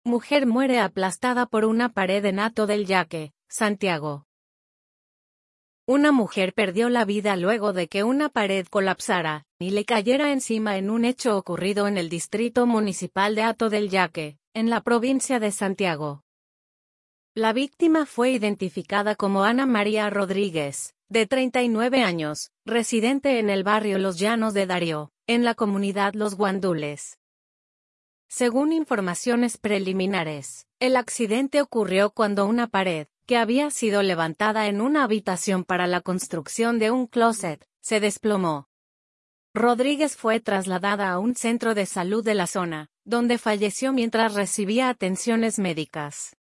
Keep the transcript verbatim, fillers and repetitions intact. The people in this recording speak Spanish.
Mujer muere aplastada por una pared en Hato del Yaque, Santiago. Una mujer perdió la vida luego de que una pared colapsara y le cayera encima en un hecho ocurrido en el distrito municipal de Hato del Yaque, en la provincia de Santiago. La víctima fue identificada como Ana María Rodríguez, de treinta y nueve años, residente en el barrio Los Llanos de Darío, en la comunidad Los Guandules. Según informaciones preliminares, el accidente ocurrió cuando una pared, que había sido levantada en una habitación para la construcción de un closet, se desplomó. Rodríguez fue trasladada a un centro de salud de la zona, donde falleció mientras recibía atenciones médicas.